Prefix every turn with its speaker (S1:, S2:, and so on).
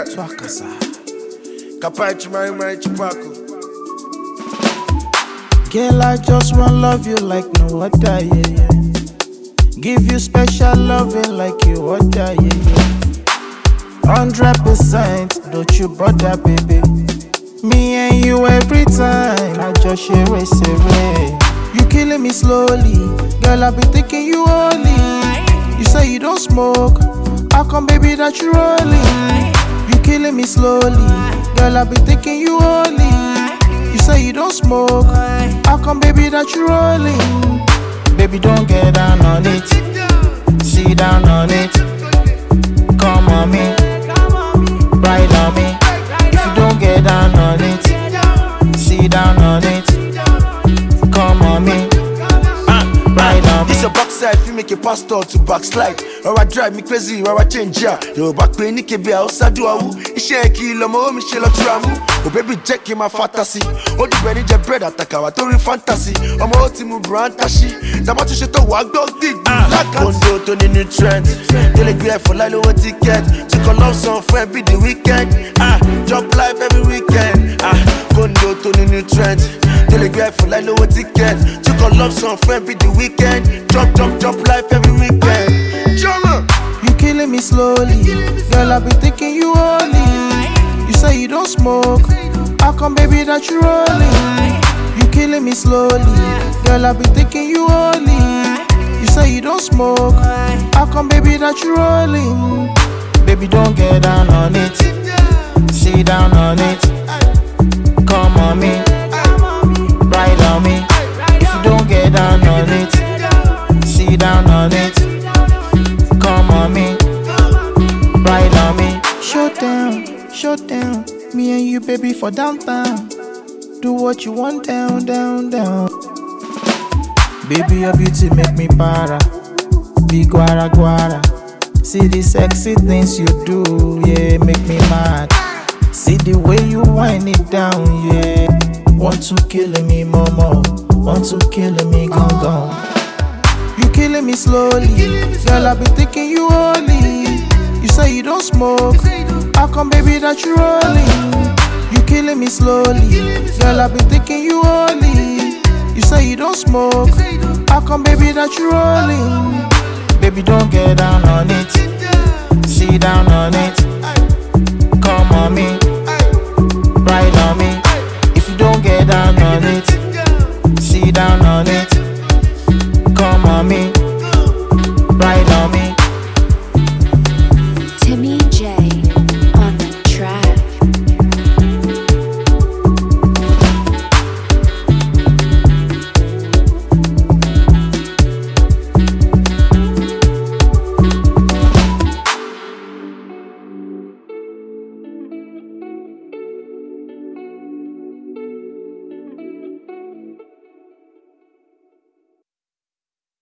S1: Swakasa.
S2: Kapachi Mari Chupaco.
S1: Girl, I just wanna love you like no other, yeah. Give you special loving like you other, yeah. 100%, don't you bother, baby. Me and you every time, I just share it. You killing me slowly, girl, I be thinking you only. You say you don't smoke, how come baby that you rolling? You killing me slowly, girl, I be thinking you only. You say you don't smoke, how come baby that you rolling? Baby don't get down on it, sit down on it. Come on me, ride on me. If you don't get down on it, sit down on it. Come on me, ride on me.
S2: This a backside, if you make a pastor to backslide. Or I drive me crazy, or I change ya. Yo back pain, ni kebe a osadu awu. Ishe kilo mo mi shelo turamu. Oh baby check in my fantasy. Oh the benny je bread atakawa tori fantasy. Omo oti mu brand tashi. Dama tu sheto wag dog dig. Kondo to the new trend. Telegraph for lilo a ticket. Took a love song for every the weekend. Drop life every weekend. Kondo to the new trend. Telegraph for lilo a ticket. Took a love song for every the weekend. Drop life every weekend.
S1: You killing me slowly, girl, I be thinking you only. You say you don't smoke, how come baby that you rolling? You killing me slowly, girl, I be thinking you only. You say you don't smoke, how come baby that you rolling? Baby don't get down on it, sit down on it. Come on me, ride on me. If you don't get down on it, sit down on it. Come on me, ride on me. Show down, me and you baby for downtown. Do what you want down. Baby your beauty make me para, be guara. See the sexy things you do, yeah, make me mad. See the way you wind it down, yeah. Want to kill me, momo, want to kill me, gone. You killing me slowly, girl, I be thinking you only. You say you don't smoke, how come baby that you rolling? You killing me slowly, girl, I be thinking you only. You say you don't smoke, how come baby that you rolling? Baby don't get down on it, sit down on it.